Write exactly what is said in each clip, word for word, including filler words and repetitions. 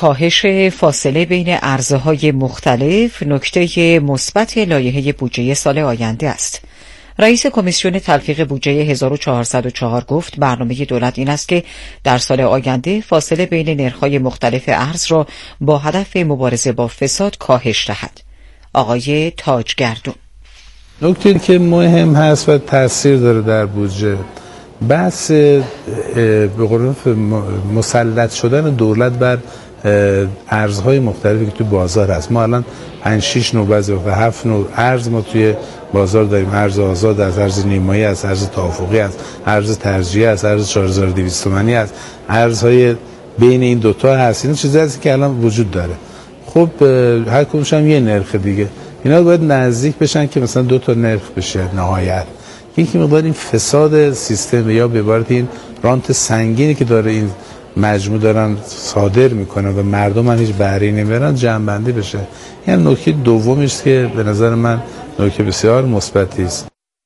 کاهش فاصله بین ارزهای مختلف نکته مثبت لایحه بودجه سال آینده است. رئیس کمیسیون تلفیق بودجه هزار و چهارصد و چهار گفت برنامه دولت این است که در سال آینده فاصله بین نرخ‌های مختلف ارز را با هدف مبارزه با فساد کاهش دهد. آقای تاجگردون: نکته که مهم هست و تاثیر داره در بودجه، بحث به قول مسلط شدن دولت بر ارزهای مختلفی که تو بازار هست. ما الان پنج شش نوع بعضی وقت هفت نوع ارز ما توی بازار داریم. ارز آزاد است، ارز نیمایی است، ارز توافقی است، ارز ترجیحی است، ارز چهار هزار و دویست تومانی است، ارزهای بین این دوتا هست. این چیزی هست که الان وجود داره. خب هر کدومش هم یه نرخ دیگه. اینا باید نزدیک بشن که مثلا دو تا نرخ بشه نهایت. یکی مقدار این فساد سیستم یا به عبارت این رانت سنگینی که داره این مجموع دارن صادر میکنه و مردم هم هیچ بهره نمیبرن جمع‌بندی بشه. این نکته دومی است که به نظر من نکته بسیار مثبتی است.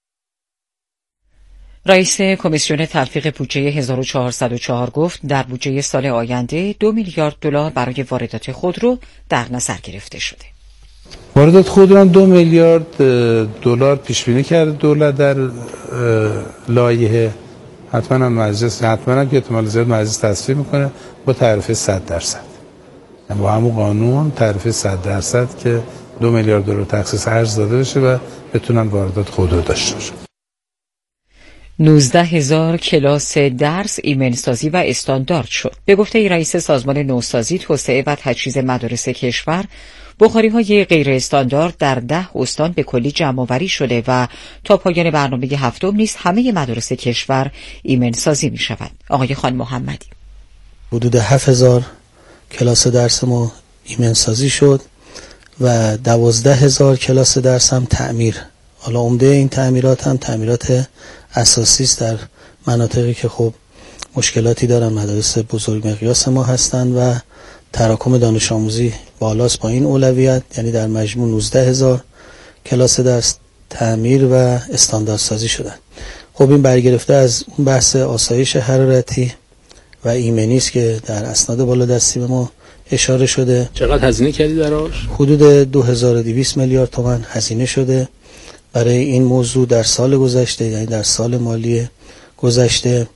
رئیس کمیسیون تلفیق بودجه هزار و چهارصد و چهار گفت در بودجه سال آینده دو میلیارد دلار برای واردات خودرو در نظر گرفته شده. واردات خودرو هم دو میلیارد دلار پیش بینی کرده دولت در لایحه. حتما هم مجلس حتما هم که احتمال زیاد مجلس تصویب میکنه با تعرفه صد درصد. یعنی با همون قانون تعرفه صد درصد که دو میلیارد دلار تخصیص ارز داده بشه و بتونن واردات خودرو داشته باشن. نوزده هزار کلاس درس ایمنسازی و استاندارد شد. به گفته رئیس سازمان نوسازی، توسعه و تجهیز مدارس کشور، بخاری‌های غیر استاندارد در ده استان به کلی جمع‌آوری شده و تا پایان برنامه هفتم نیز همه مدارس کشور ایمنسازی می‌شود. آقای خان محمدی: حدود هفت هزار کلاس درس ما ایمنسازی شد و دوازده هزار کلاس درس هم تعمیر. حالا عمده این تعمیرات هم تعمیرات اساسی است در مناطقی که خب مشکلاتی دارن. مدارس بزرگ مقیاس ما هستند و تراکم دانش آموزی بالاست با این اولویت. یعنی در مجموع نوزده هزار کلاس درس تعمیر و استانداردسازی شدن. خب این برگرفته از اون بحث آسایش حرارتی و ایمنی است که در اسناد بالا دستی به ما اشاره شده. چقدر هزینه کردی دراش؟ حدود دو هزار و دویست میلیارد تومان هزینه شده برای این موضوع در سال گذشته، یعنی در سال مالی گذشته.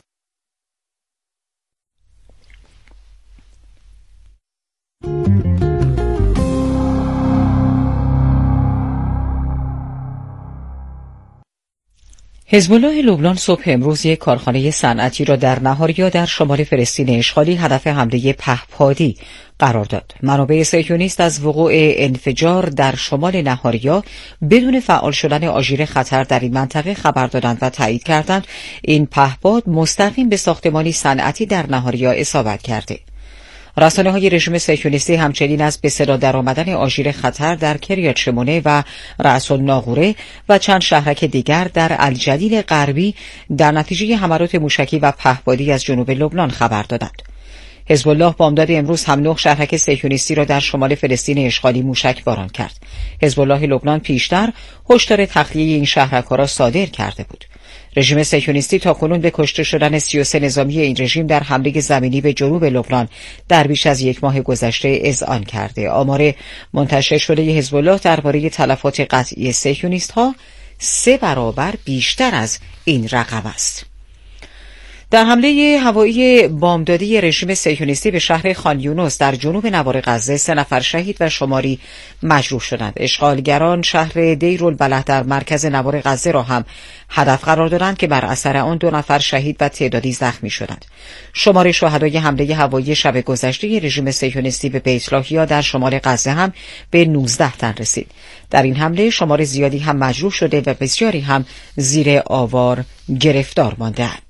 حزب الله لبنان صبح امروز یک کارخانه صنعتی را در نهاریا در شمال فلسطین اشغالی هدف حمله پهپادی قرار داد. منابع صهیونیست از وقوع انفجار در شمال نهاریا بدون فعال شدن آژیر خطر در این منطقه خبر دادند و تایید کردند این پهپاد مستقیم به ساختمانی صنعتی در نهاریا اصابت کرده. رسانه‌های رژیم صهیونیستی همچنین از به صدا درآمدن آژیر خطر در کریات شمونه و رأس الناقوره و چند شهرک دیگر در الجلیل غربی در نتیجه حملات موشکی و پهپادی از جنوب لبنان خبر دادند. حزب الله بامداد امروز هم نه شهرک صهیونیستی را در شمال فلسطین اشغالی موشک باران کرد. حزب الله لبنان پیشتر هشدار تخلیه این شهرک‌ها را صادر کرده بود. رژیم صهیونیستی تاکنون به کشته شدن سی و سه نظامی این رژیم در حمله زمینی به جنوب لبنان در بیش از یک ماه گذشته اذعان کرده. آمار منتشر شده حزب الله درباره تلفات قطعی صهیونیست‌ها سه برابر بیشتر از این رقم است. در حمله هوایی بامدادی رژیم صهیونیستی به شهر خان یونس در جنوب نوار غزه سه نفر شهید و شماری مجروح شدند. اشغالگران شهر دیرالبلح در مرکز نوار غزه را هم هدف قرار دادند که بر اثر آن دو نفر شهید و تعدادی زخمی شدند. شمار شهدای حمله هوایی شب گذشته رژیم صهیونیستی به بیت لاهیا در شمال غزه هم به نوزده تن رسید. در این حمله شمار زیادی هم مجروح شده و بسیاری هم زیر آوار گرفتار مانده‌اند.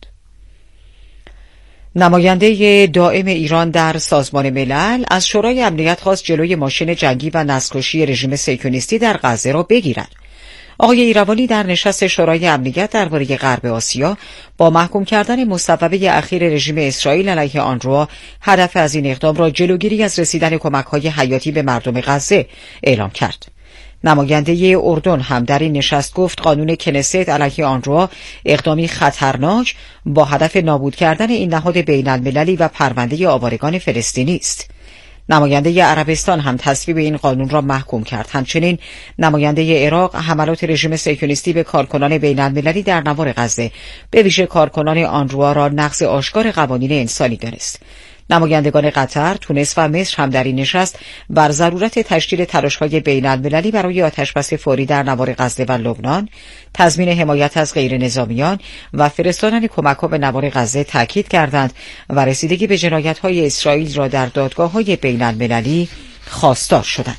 نماینده دائم ایران در سازمان ملل از شورای امنیت خواست جلوی ماشین جنگی و نسل‌کشی رژیم صهیونیستی در غزه را بگیرد. آقای ایروانی در نشست شورای امنیت درباره غرب آسیا با محکوم کردن مصوبه اخیر رژیم اسرائیل علیه آنروا هدف از این اقدام را جلوگیری از رسیدن کمک‌های حیاتی به مردم غزه اعلام کرد. نماینده اردن هم در این نشست گفت قانون کنست علیه آنروا اقدامی خطرناک با هدف نابود کردن این نهاد بین المللی و پرونده آوارگان فلسطینی است. نماینده عربستان هم تصویب این قانون را محکوم کرد. همچنین نماینده عراق حملات رژیم صهیونیستی به کارکنان بین‌المللی در نوار غزه، به ویژه کارکنان آنروا، را نقض آشکار قوانین انسانی دانست. نمایندگان قطر، تونس و مصر هم در این نشست بر ضرورت تشکیل تلاش‌های بین‌المللی برای آتشبس فوری در نوار غزه و لبنان، تضمین حمایت از غیرنظامیان و فرستادن کمک‌ها به نوار غزه تاکید کردند و رسیدگی به جنایت‌های اسرائیل را در دادگاه‌های بین‌المللی خواستار شدند.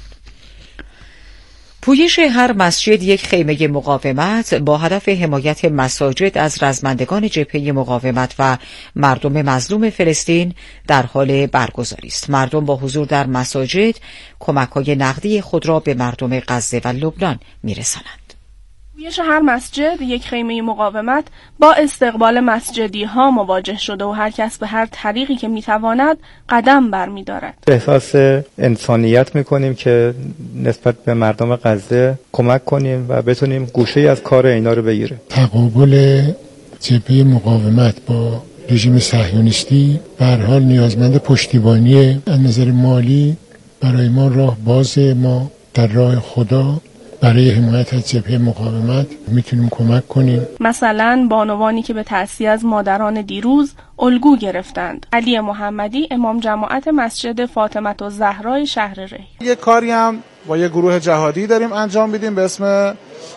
پویش هر مسجد یک خیمه مقاومت با هدف حمایت مساجد از رزمندگان جبهه مقاومت و مردم مظلوم فلسطین در حال برگزاری است. مردم با حضور در مساجد کمک‌های نقدی خود را به مردم غزه و لبنان می‌رسانند. پویش هر مسجد یک خیمه مقاومت با استقبال مسجدی ها مواجه شده و هر کس به هر طریقی که میتواند قدم برمی‌دارد. احساس انسانیت میکنیم که نسبت به مردم غزه کمک کنیم و بتونیم گوشه از کار اینا رو بگیریم. تقابل جبهه مقاومت با رژیم صهیونیستی به هر حال نیازمند پشتیبانی از نظر مالی. برای ما راه باز، ما در راه خدا برای حمایت از جبهه مقاومت میتونیم کمک کنیم. مثلا بانوانی که به تعزیه از مادران دیروز الگو گرفتند. علی محمدی، امام جماعت مسجد فاطمه الزهرا شهر ری. یه کاری هم با یه گروه جهادی داریم انجام میدیم به اسم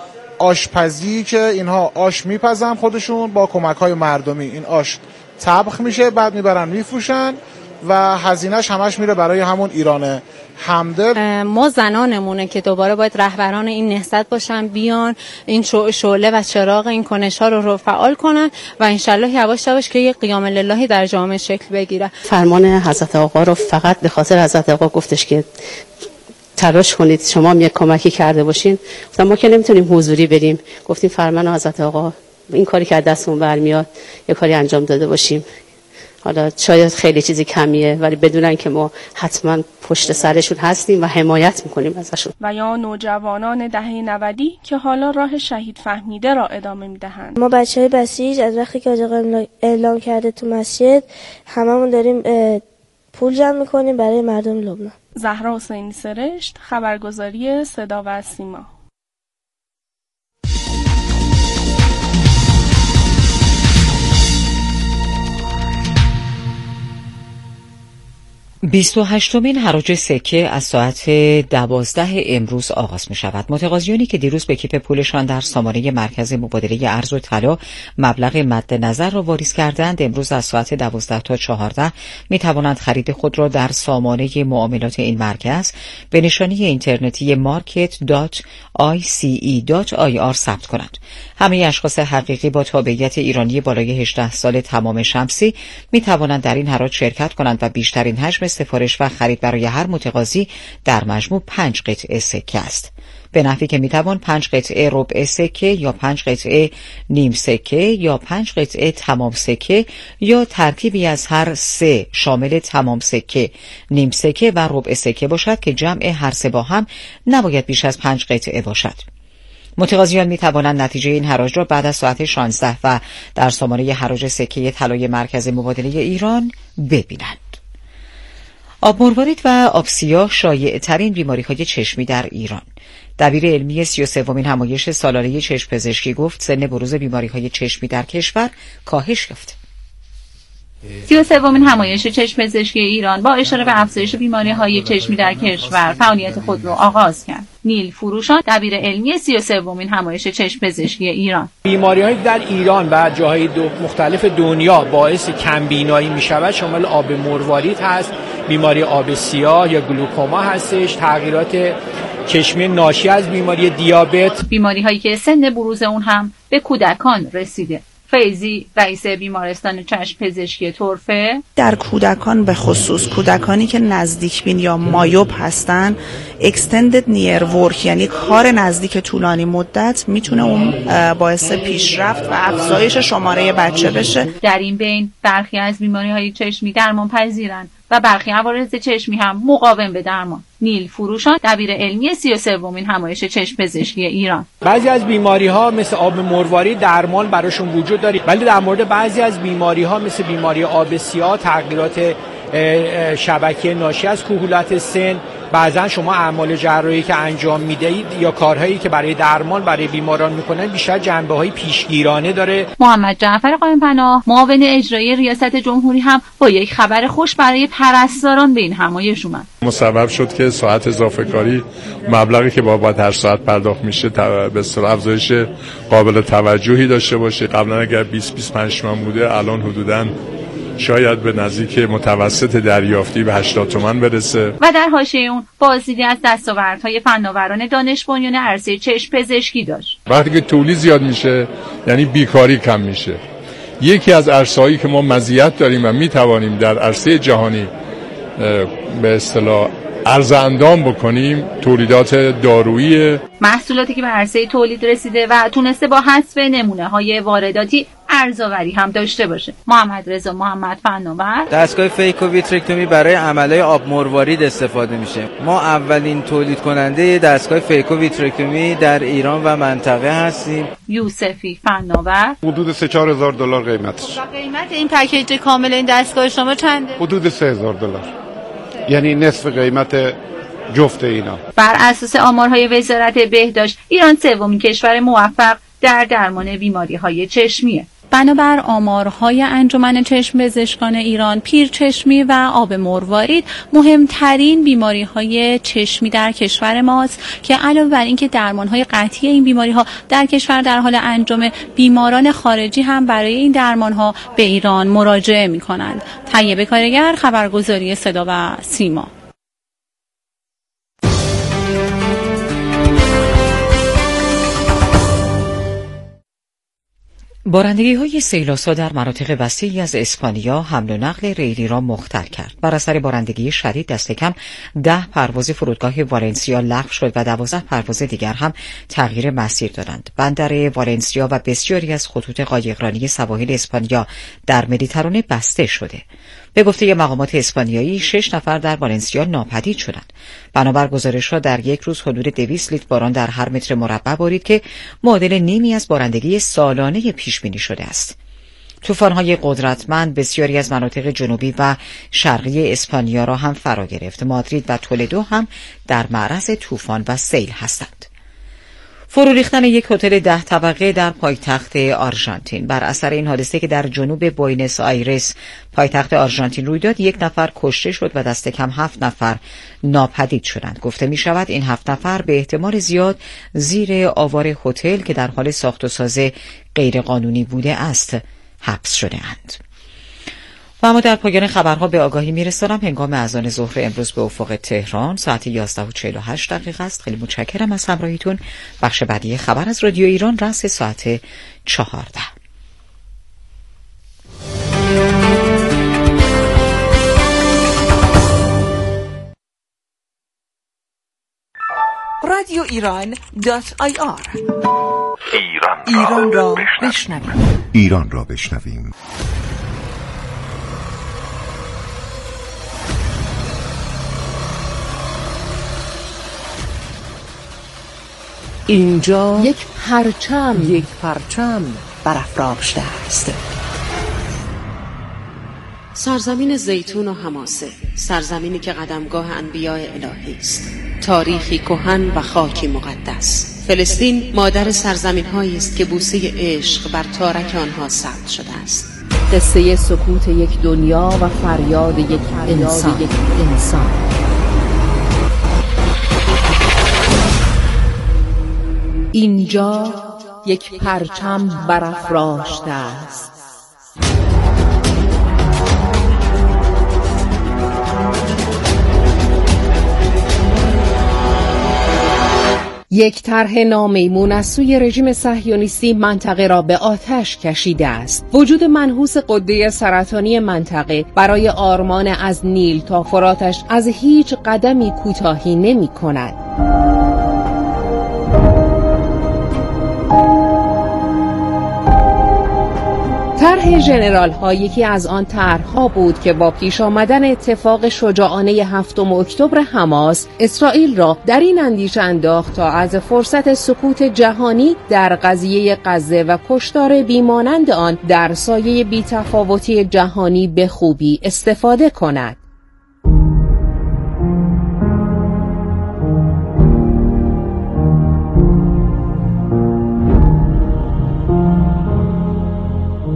آشپزی که اینها آش میپزن خودشون با کمک‌های مردمی. این آش طبخ میشه، بعد میبرن میفروشن و هزینه‌اش همش میره برای همون ایران حمده. ما زنانمونه که دوباره باید رهبران این نهضت باشن، بیان این شعله و چراغ این کنش‌ها رو, رو فعال کنن و انشالله یواش یواش که یک قیام لله در جامعه شکل بگیره. فرمان حضرت آقا رو فقط به خاطر حضرت آقا گفتش که تلاش کنید شما هم یک کمکی کرده باشین. گفتم ما که نمیتونیم حضوری بریم، گفتیم فرمان حضرت آقا این کاری که دستمون برمیاد یک کاری انجام داده باشیم. حالا شاید خیلی چیزی کمیه ولی بدونن که ما حتما پشت سرشون هستیم و حمایت میکنیم ازشون. و یا نوجوانان دهه نودی که حالا راه شهید فهمیده را ادامه میدهند. ما بچهای بسیج از وقتی که آقا اعلام کرده تو مسجد هممون داریم پول جمع میکنیم برای مردم لبنان. زهرا حسینی سرشت، خبرگزاری صدا و سیما. بیست و هشتمین حراج سکه از ساعت دوازده امروز آغاز می شود. متقاضیانی که دیروز به کیف پولشان در سامانه مرکز مبادله ارز و طلا مبلغ مد نظر را واریز کردند، امروز از ساعت دوازده تا چهارده می توانند خرید خود را در سامانه معاملات این مرکز به نشانی اینترنتی مارکت دات آی سی ای دات آی آر ثبت کنند. همه اشخاص حقیقی با تابعیت ایرانی بالای هجده سال تمام شمسی می توانند در این حراج شرکت کنند و بیشترین حجم سفارش و خرید برای هر متقاضی در مجموع پنج قطعه سکه است، به نحوی که میتوان پنج قطعه ربع سکه یا پنج قطعه نیم سکه یا پنج قطعه تمام سکه یا ترکیبی از هر سه شامل تمام سکه، نیم سکه و ربع سکه باشد که جمع هر سه با هم نباید بیش از پنج قطعه باشد. متقاضیان می توانند نتیجه این حراج را بعد از ساعت شانزده و در سامانه حراج سکه طلای مرکز مبادله ایران ببینند. آب مروارید و آب سیاه شایع ترین بیماری های چشمی در ایران. دبیر علمی سی و سومین همایش سالانه چشم پزشکی گفت سن بروز بیماری های چشمی در کشور کاهش یافته. سی و سومین همایش چشم پزشکی ایران با اشاره به افزایش بیماری‌های چشمی در کشور فعالیت خود را آغاز کرد. نیل فروشان، دبیر علمی سی و سومین همایش چشم پزشکی ایران: بیماری‌هایی در ایران و جاهای دو مختلف دنیا باعث کمبینایی می‌شود شامل آب مروارید هست، بیماری آب سیاه یا گلوکوما هستش، تغییرات چشمی ناشی از بیماری دیابت، بیماری‌هایی که سن بروز اون هم به کودکان رسیده. فیضی، رئیس بیمارستان چشم پزشکی طرفه: در کودکان به خصوص کودکانی که نزدیک بین یا مایوب هستن، extended near work یعنی کار نزدیک طولانی مدت میتونه اون باعث پیشرفت و افزایش شماره بچه بشه. در این بین برخی از بیماری‌های چشمی درمان پذیرند و برخی عوارض چشمی هم مقاوم به درمان. نیل فروشان، دبیر علمی سی و سومین همایش چشم پزشکی ایران: بعضی از بیماری‌ها مثل آب مروارید درمان براشون وجود داره، ولی در مورد بعضی از بیماری‌ها مثل بیماری آب سیاه تغییرات شبکه ناشی از کهولت سن. بعضا شما اعمال جراحی که انجام میدهید یا کارهایی که برای درمان برای بیماران میکنن بیشتر جنبه‌های پیشگیرانه داره. محمد جعفر قائم پناه معاون اجرایی ریاست جمهوری هم با یک خبر خوش برای پرستاران به این همایش اومد. مسبب شد که ساعت اضافه کاری مبلغی که بابت هر ساعت پرداخت میشه به اصطلاح افزایش قابل توجهی داشته باشه. قبلا اگر بیست بیست و پنج تومن بوده الان حدوداً شاید به نزدیک متوسط دریافتی به هشتاد تومن برسه. و در حاشیه اون بازدیدی از دستاوردهای فناوران دانش بنیان عرصه چشم پزشکی داشت. وقتی که تولید زیاد میشه یعنی بیکاری کم میشه. یکی از عرصه‌هایی که ما مزیت داریم و میتوانیم در عرصه جهانی به اصطلاح عرضه اندام بکنیم تولیدات دارویی، محصولاتی که به عرصه تولید رسیده و تونسته با حذف نمونه‌های وارداتی ارزآوری هم داشته باشه. محمد رضا محمد فناور: دستگاه فیکوویترکتومی برای عملهای آب مروارید استفاده میشه. ما اولین تولید کننده دستگاه فیکوویترکتومی در ایران و منطقه هستیم. یوسفی فناور: حدود سه چهار هزار دلار قیمتش. و قیمت این پکیج کامل این دستگاه شما چنده؟ حدود سه هزار دلار. یعنی نصف قیمت جفت اینا. بر اساس آمارهای وزارت بهداشت ایران سومین کشور موفق در درمان بیماری‌های چشمیه. بنابر آمارهای انجمن چشم پزشکان ایران، پیرچشمی و آب مروارید مهمترین بیماری‌های چشمی در کشور ماست که علاوه بر اینکه درمان‌های قطعی این بیماری‌ها در کشور در حال انجام، بیماران خارجی هم برای این درمان‌ها به ایران مراجعه می‌کنند. طیبه کارگر، خبرگزاری صدا و سیما. بارندگی های سیلاسا در مناطق وسیعی از اسپانیا حمل و نقل ریلی را مختل کرد. بر اثر بارندگی شدید دست کم ده پرواز فرودگاه والنسیا لغو شد و دوازده پرواز دیگر هم تغییر مسیر دادند. بندر والنسیا و بسیاری از خطوط قایقرانی سواحل اسپانیا در مدیترانه بسته شده. به گفته مقامات اسپانیایی شش نفر در والنسیا ناپدید شدند. بنابر گزارش‌ها در یک روز حدود دویست لیتر باران در هر متر مربع بارید که معادل نیمی از بارندگی سالانه پیش بینی شده است. طوفان‌های قدرتمند بسیاری از مناطق جنوبی و شرقی اسپانیا را هم فرا گرفت. مادرید و تولدو هم در معرض طوفان و سیل هستند. فرو ریختن یک هتل ده طبقه در پایتخت آرژانتین. بر اثر این حادثه که در جنوب بوئنوس آیرس پایتخت آرژانتین روی داد، یک نفر کشته شد و دست کم هفت نفر ناپدید شدند. گفته می شود این هفت نفر به احتمال زیاد زیر آوار هتل که در حال ساخت و ساز غیرقانونی بوده است حبس شده اند. و اما در پایان خبرها به آگاهی میرسانم هنگام اذان ظهر امروز به افق تهران ساعت یازده و چهل و هشت دقیقه است. خیلی متشکرم از همراهیتون. بخش بعدی خبر از رادیو ایران رأس ساعت چهارده. رادیو ایران دات آی آر ایران, ایران را بشنویم. ایران را بشنویم. اینجا یک پرچم یک پرچم برافراشته است. سرزمین زیتون و حماسه، سرزمینی که قدمگاه انبیاء الهی است، تاریخی کهن و خاکی مقدس. فلسطین مادر سرزمین‌هایی است که بوسه عشق بر تارک آنها ثبت شده است. قصه سکوت یک دنیا و فریاد یک انسان, یک انسان. اینجا یک پرچم برافراشته است. یک طرح نامیمون از سوی رژیم صهیونیستی منطقه را به آتش کشیده است. وجود منحوس غده سرطانی منطقه برای آرمان از نیل تا فراتش از هیچ قدمی کوتاهی نمی کند. طرح ژنرال ها یکی از آن طرح‌ها بود که با پیش آمدن اتفاق شجاعانه هفتم اکتبر حماس، اسرائیل را در این اندیشه انداخت تا از فرصت سکوت جهانی در قضیه غزه و کشتار بیمانند آن در سایه بی‌تفاوتی جهانی به خوبی استفاده کند.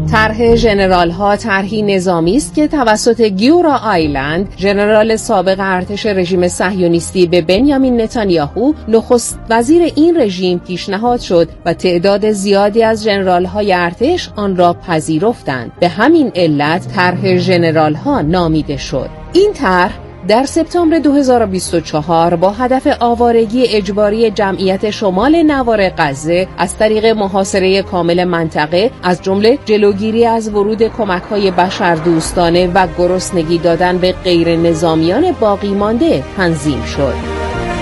طرح ژنرال ها طرحی نظامی است که توسط گیورا آیلند، ژنرال سابق ارتش رژیم صهیونیستی، به بنیامین نتانیاهو، نخست وزیر این رژیم، پیشنهاد شد و تعداد زیادی از ژنرال های ارتش آن را پذیرفتند. به همین علت طرح ژنرال ها نامیده شد. این طرح در سپتامبر دو هزار و بیست و چهار با هدف آوارگی اجباری جمعیت شمال نوار غزه از طریق محاصره کامل منطقه، از جمله جلوگیری از ورود کمک‌های بشردوستانه و گرسنگی دادن به غیر نظامیان باقی مانده تنظیم شد.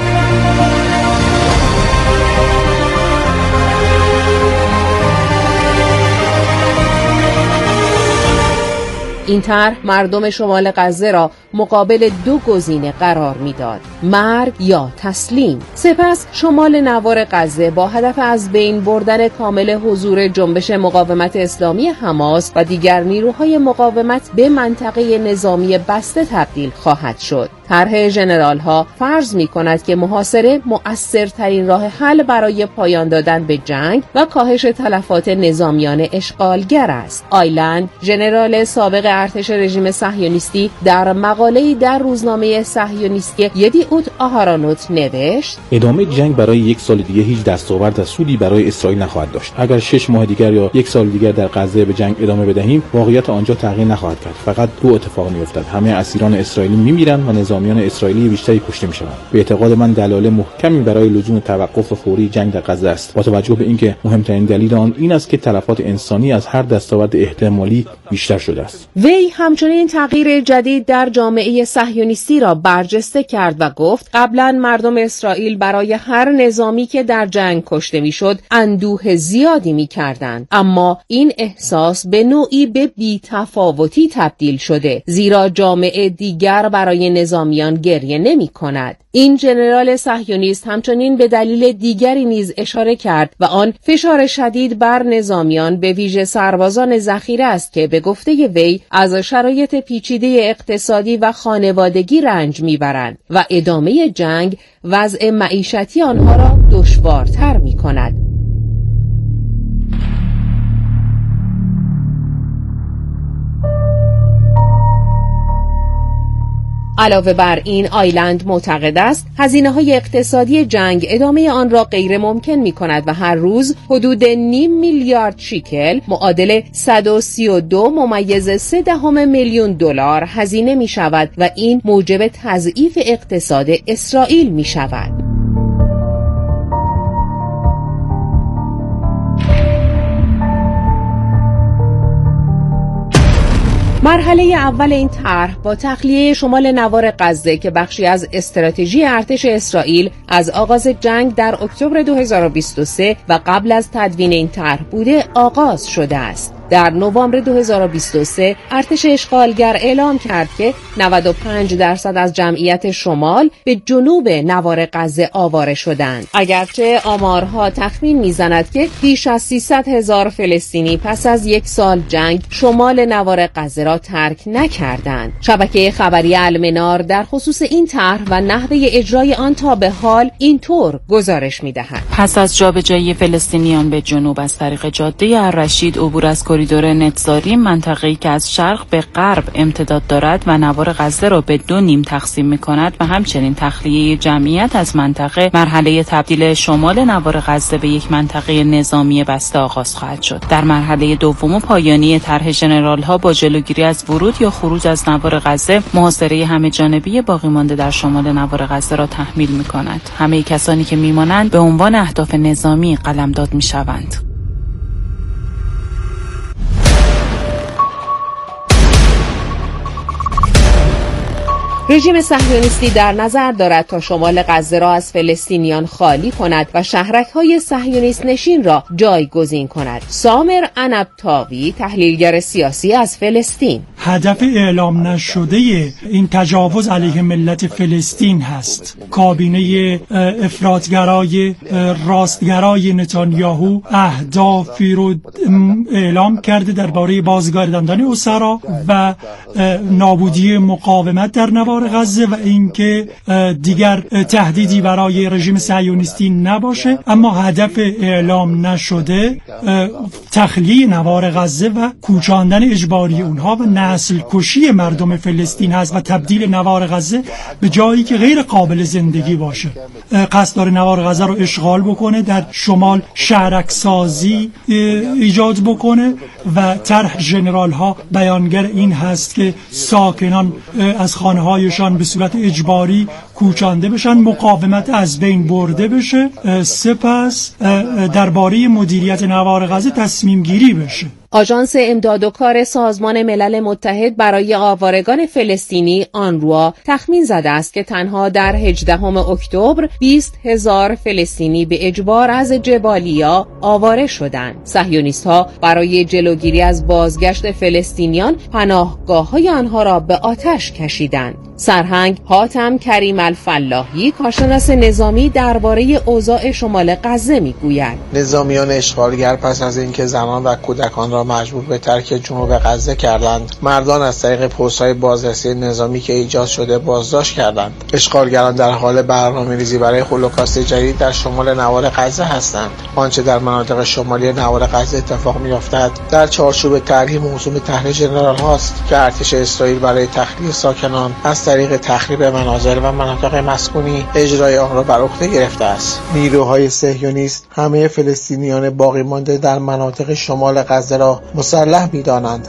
این طرح مردم شمال غزه را مقابل دو گزینه قرار میداد: مرگ یا تسلیم. سپس شمال نوار غزه با هدف از بین بردن کامل حضور جنبش مقاومت اسلامی حماس و دیگر نیروهای مقاومت به منطقه نظامی بسته تبدیل خواهد شد. طرح ژنرال ها فرض می کند که محاصره مؤثرترین راه حل برای پایان دادن به جنگ و کاهش تلفات نظامیان اشغالگر است. آیلند، ژنرال سابق ارتش رژیم صهیونیستی، در مقاله‌ای در روزنامه صهیونیستی یدیعوت آهارانوت نوشت: ادامه جنگ برای یک سال دیگه هیچ دستاورد و سودی برای اسرائیل نخواهد داشت. اگر شش ماه دیگر یا یک سال دیگر در غزه به جنگ ادامه بدهیم، واقعیت آنجا تغییر نخواهد کرد. فقط دو اتفاق می‌افتد: همه اسیران اسرائیلی می‌میرند و نظامیان اسرائیلی بیشتری کشته می‌شوند. به اعتقاد من دلایل محکمی برای لزوم توقف فوری جنگ در غزه است، با توجه به اینکه مهمترین دلیل آن این است که تلفات انسانی از هر دستاورد احتمالی بیشتر شده است. وی همچنین تغییر جدید در جامعه صهیونیستی را برجسته کرد و گفت قبلا مردم اسرائیل برای هر نظامی که در جنگ کشته میشد اندوه زیادی میکردند، اما این احساس به نوعی به بی‌تفاوتی تبدیل شده، زیرا جامعه دیگر برای نظامیان گریه نمی کند. این ژنرال صهیونیست همچنین به دلیل دیگری نیز اشاره کرد و آن فشار شدید بر نظامیان، به ویژه سربازان ذخیره است که به گفته وی از شرایط پیچیده اقتصادی و خانوادگی رنج میبرند و ادامه جنگ وضع معیشتی آنها را دشوارتر میکند. علاوه بر این، آیلند معتقد است هزینه‌های اقتصادی جنگ ادامه آن را غیر ممکن می کند و هر روز حدود نیم میلیارد شیکل معادل صد و سی و دو ممیز سه دهم میلیون دلار هزینه می شود و این موجب تضعیف اقتصاد اسرائیل می شود. مرحله اول این طرح با تخلیه شمال نوار غزه که بخشی از استراتژی ارتش اسرائیل از آغاز جنگ در اکتبر دو هزار و بیست و سه و قبل از تدوین این طرح بوده آغاز شده است. در نوامبر دو هزار و بیست و سه ارتش اشغالگر اعلام کرد که نود و پنج درصد از جمعیت شمال به جنوب نوار غزه آواره شدند، اگرچه آمارها تخمین میزند که بیش از سیصد هزار فلسطینی پس از یک سال جنگ شمال نوار غزه را ترک نکردند. شبکه خبری المنار در خصوص این طرح و نحوه اجرای آن تا به حال اینطور گزارش می‌دهد: پس از جابجایی فلسطینیان به جنوب از طریق جاده الرشید، عبور از کریدور نتزاری، منطقه‌ای که از شرق به غرب امتداد دارد و نوار غزه را به دو نیم تقسیم می‌کند و همچنین تخلیه جمعیت از منطقه، مرحله تبدیل شمال نوار غزه به یک منطقه نظامی بسته آغاز خواهد شد. در مرحله دوم و پایانی طرح ژنرال‌ها با جلوگیری از ورود یا خروج از نوار غزه، محاصره همه جانبی باقی مانده در شمال نوار غزه را تحمیل می‌کند. همه کسانی که می‌مانند به عنوان اهداف نظامی قلمداد می‌شوند. رژیم صهیونیستی در نظر دارد تا شمال غزه را از فلسطینیان خالی کند و شهرک‌های صهیونیست نشین را جایگزین کند. سامر انبتاوی، تحلیلگر سیاسی از فلسطین: هدف اعلام نشده این تجاوز علیه ملت فلسطین هست. کابینه افراطگرای راستگرای نتانیاهو اهدافی رو اعلام کرده درباره بازگرداندن اسرا و نابودی مقاومت در نوار غزه و اینکه دیگر تهدیدی برای رژیم صهیونیستی نباشه، اما هدف اعلام نشده تخلیه نوار غزه و کوچاندن اجباری اونها و نسل کشی مردم فلسطین هست و تبدیل نوار غزه به جایی که غیر قابل زندگی باشه. قصد داره نوار غزه رو اشغال بکنه، در شمال شهرک سازی ایجاد بکنه و طرح ژنرال ها بیانگر این هست که ساکنان از خانه هایشان به صورت اجباری کوچانده بشن، مقاومت از بین برده بشه، سپس درباره مدیریت نوار غزه تصمیم گیری بشه. آژانس امداد و کار سازمان ملل متحد برای آوارگان فلسطینی آنروا تخمین زده است که تنها در هجدهم اکتبر بیست هزار فلسطینی به اجبار از جبالیا آواره شدند. صهیونیست‌ها برای جلوگیری از بازگشت فلسطینیان پناهگاه‌های آنها را به آتش کشیدند. سرهنگ حاتم کریم الفلاحی، کارشناس نظامی، درباره اوضاع شمال غزه میگوید: نظامیان اشغالگر پس از اینکه زنان و کودکان را مجبور به ترک جنوب غزه کردند، مردان از طریق پست‌های بازرسی نظامی که ایجاد شده بازداشت کردند. اشغالگران در حال برنامه‌ریزی برای هولوکاست جدید در شمال نوار غزه هستند. آنچه در مناطق شمالی نوار غزه اتفاق می‌افتد در چارچوب طرحی موسوم به طرح ژنرال هاست که ارتش اسرائیل برای تخلیه ساکنان از طریق تخریب منازل و مناطق مسکونی اجرای آن را بر عهده گرفته است. نیروهای صهیونیست همه فلسطینیان باقی مانده در مناطق شمال غزه را مسلح می‌دانند.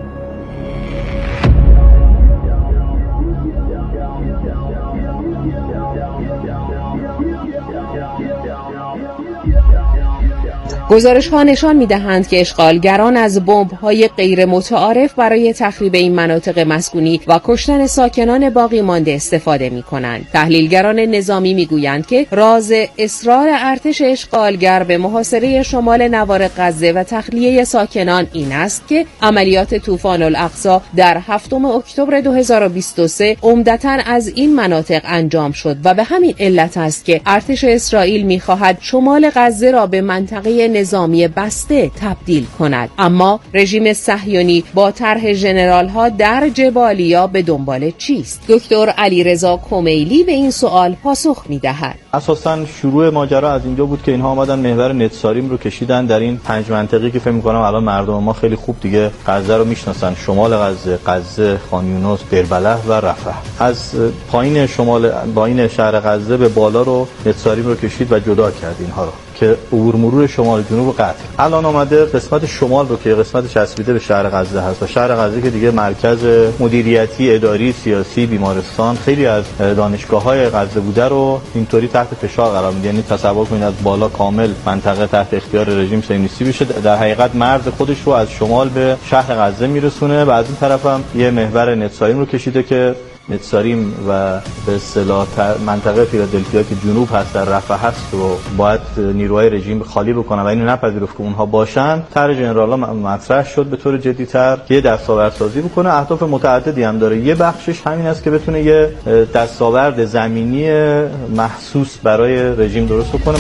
گزارش‌ها نشان می‌دهند که اشغالگران از بمب‌های غیر متعارف برای تخریب این مناطق مسکونی و کشتن ساکنان باقی مانده استفاده می‌کنند. تحلیلگران نظامی می‌گویند که راز اصرار ارتش اشغالگر به محاصره شمال نوار غزه و تخلیه ساکنان این است که عملیات طوفان الاقصی در هفتم اکتبر دو هزار و بیست و سه عمدتاً از این مناطق انجام شد و به همین علت است که ارتش اسرائیل می‌خواهد شمال غزه را به منطقه نظامی بسته تبدیل کند. اما رژیم صهیونی با طرح ژنرال ها در جبالیا به دنبال چیست؟ دکتر علیرضا کمیلی به این سوال پاسخ می‌دهد. اساساً شروع ماجرا از اینجا بود که اینها آمدن محور نتساریم رو کشیدن در این پنج منطقه‌ای که فکر می‌کنم الان مردم ما خیلی خوب دیگه غزه رو میشناسن: شمال غزه، غزه، خان یونس، دیربلح و رفح. از پایین شمال پایین شهر غزه به بالا رو نتساریم رو کشید و جدا کرد اینها رو که عبور مرور شمال جنوب و قطع. الان آمده قسمت شمال رو که قسمت چسبیده به شهر غزه هست و شهر غزه که دیگه مرکز مدیریتی، اداری، سیاسی، بیمارستان، خیلی از دانشگاه‌های غزه بوده رو اینطوری تحت فشار قرار میده. یعنی تصور کنید از بالا کامل منطقه تحت اختیار رژیم صهیونیستی بشه، در حقیقت مرز خودش رو از شمال به شهر غزه میرسونه و از این طرف هم یه محور نتساریم رو کشیده که نتساریم و به اصطلاح منطقه فیلادلفیا که جنوب هست در رفح هست رو باید نیروهای رژیم خالی بکنن و اینو نپذیرفت که اونها باشن. طرح ژنرال‌ها مطرح شد به طور جدی‌تر که یه دستاوردسازی بکنه. اهداف متعددی هم داره. یه بخشش همین است که بتونه یه دستاورد زمینی محسوس برای رژیم درست بکنه.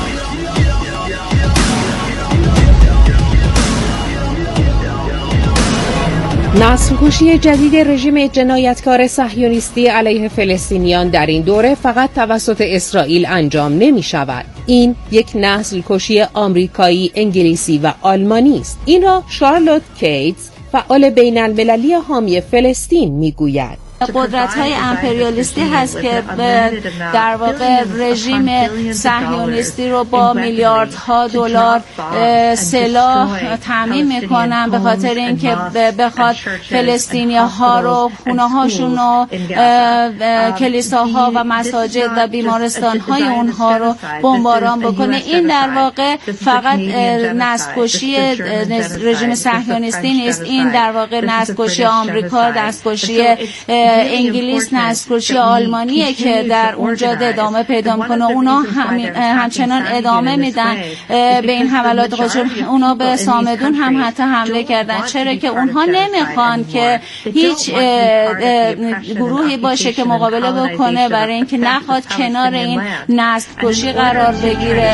نسل‌کشی جدید رژیم جنایتکار صهیونیستی علیه فلسطینیان در این دوره فقط توسط اسرائیل انجام نمی شود. این یک نسل‌کشی آمریکایی، انگلیسی و آلمانی است. این را شارلوت کیتس، فعال بین المللی حامی فلسطین میگوید. قدرت‌های امپریالیستی هست که در واقع رژیم صهیونیستی رو با میلیاردها دلار سلاح تامین میکنن به خاطر اینکه بخواد فلسطینی‌ها رو، خونه‌هاشون رو، کلیساها و مساجد و بیمارستان‌های اونها رو بمباران بکنه. این در واقع فقط نسل‌کشی رژیم صهیونیستی نیست، این در واقع نسل‌کشی آمریکا، نسل‌کشی انگلیس نسل‌کشی آلمانیه که در اونجا ادامه پیدا میکنه. اونا همچنان ادامه میدن به این حملات خودشون. اونا به صامدون هم حتی حمله کردن، چرا که اونها نمیخوان که هیچ گروهی باشه که مقابله بکنه برای اینکه نخواد کنار این نسل‌کشی قرار بگیره.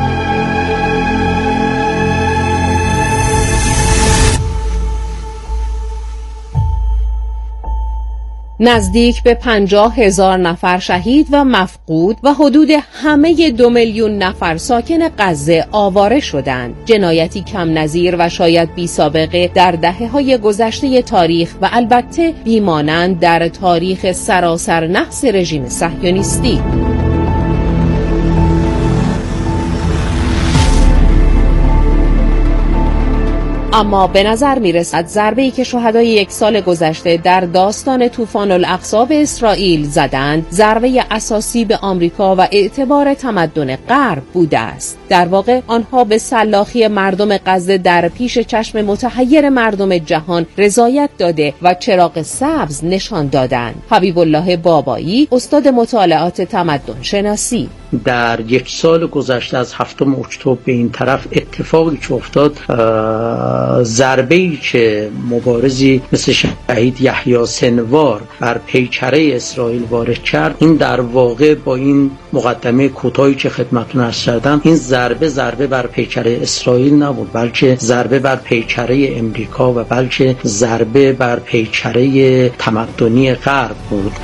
نزدیک به پنجاه هزار نفر شهید و مفقود و حدود همه دو میلیون نفر ساکن غزه آواره شدند. جنایتی کم نظیر و شاید بی سابقه در دهه‌های گذشته تاریخ و البته بیمانند در تاریخ سراسر نحس رژیم صهیونیستی. اما به نظر می رسد ضربه‌ای که شهدای یک سال گذشته در داستان طوفان الاقصی به اسرائیل زدند، ضربه اساسی به آمریکا و اعتبار تمدن غرب بوده است. در واقع آنها به سلاخی مردم غزه در پیش چشم متحیر مردم جهان رضایت داده و چراغ سبز نشان دادند. حبیب الله بابایی، استاد مطالعات تمدن شناسی: در یک سال گذشته از هفتم اکتبر به این طرف اتفاقی که افتاد، ضربه‌ای که مبارزی مثل شهید یحیی سنوار بر پیکره اسرائیل وارد کرد، این در واقع با این مقدمه کوتاهی که خدمتتون عرض کردم، این ضربه ضربه بر پیکره اسرائیل نبود، بلکه ضربه بر پیکره امریکا و بلکه ضربه بر پیکره تمدنی غرب بود.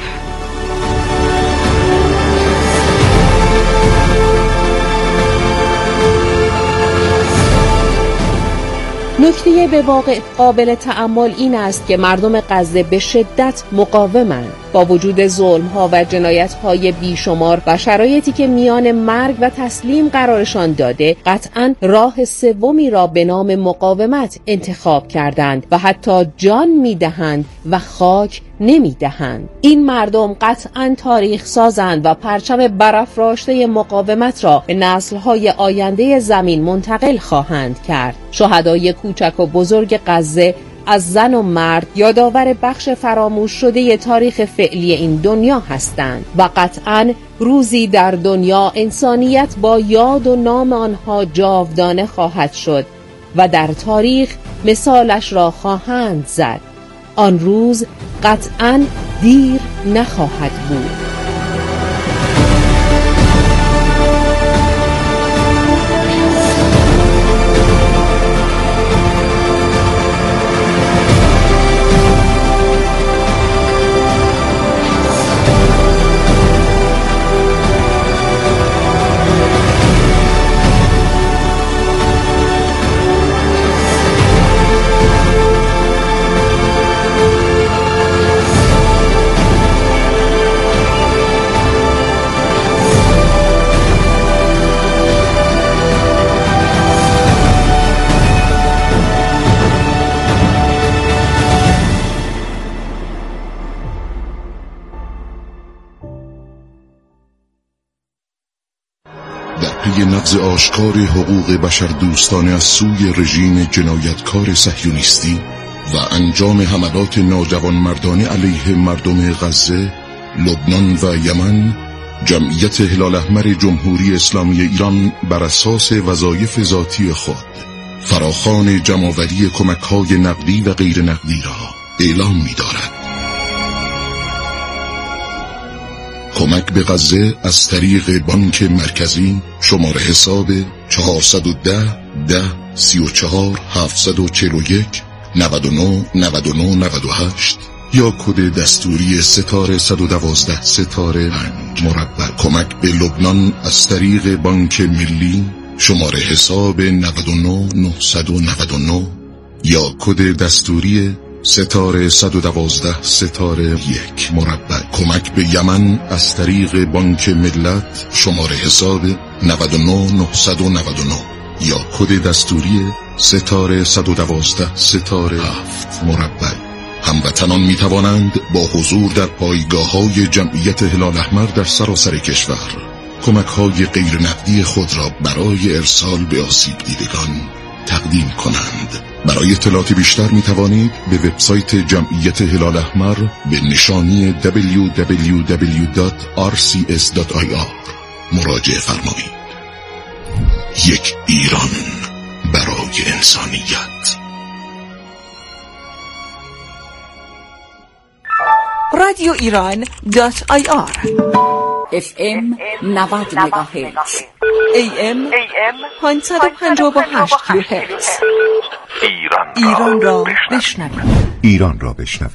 نکته به واقع قابل تأمل این است که مردم غزه به شدت مقاومند. با وجود ظلم‌ها و جنایت‌های بیشمار و شرایطی که میان مرگ و تسلیم قرارشان داده، قطعاً راه سومی را به نام مقاومت انتخاب کردند و حتی جان می‌دهند و خاک نمی‌دهند. این مردم قطعاً تاریخ سازند و پرچم برافراشته مقاومت را به نسل‌های آینده زمین منتقل خواهند کرد. شهدای کوچک و بزرگ غزه از زن و مرد یادآور بخش فراموش شده تاریخ فعلی این دنیا هستند و قطعاً روزی در دنیا انسانیت با یاد و نام آنها جاودانه خواهد شد و در تاریخ مثالش را خواهند زد. آن روز قطعاً دیر نخواهد بود. نقض آشکار حقوق بشر دوستانه از سوی رژیم جنایتکار صهیونیستی و انجام حملات ناجوانمردانه علیه مردم غزه، لبنان و یمن، جمعیت هلال احمر جمهوری اسلامی ایران بر اساس وظایف ذاتی خود فراخوان جمع‌آوری کمک‌های نقدی و غیر نقدی را اعلام می‌دارد. کمک به غزه از طریق بانک مرکزی شماره حساب چهارصد و ده ده سی و چهار هفتصد و چهل و یک نود و نه نود و نه نود و هشت یا کد دستوری ستاره صد و دوازده ستاره پنج مربع. کمک به لبنان از طریق بانک ملی شماره حساب نود و نه نهصد و نود و نه یا کد دستوری ستاره صد و دوازده ستاره یک مربع. کمک به یمن از طریق بانک ملت شماره حساب نود و نه نهصد و نود و نه یا کد دستوری ستاره صد و دوازده ستاره هفت مربع. هموطنان می توانند با حضور در پایگاه‌های جمعیت هلال احمر در سراسر کشور کمک‌های غیر نقدی خود را برای ارسال به آسیب دیدگان تقدیم کنند. برای اطلاعات بیشتر می توانید به وبسایت جمعیت هلال احمر به نشانی دبلیو دبلیو دبلیو دات آر سی اس دات آی آر مراجعه فرمایید. یک ایران برای انسانیت. رادیو ایران دات آی آر اف ام نود مگاهرتز، ای ام پانصد و پنجاه و هشت کیلوهرتز. ایران را بشنوید. ایران را بشنوید.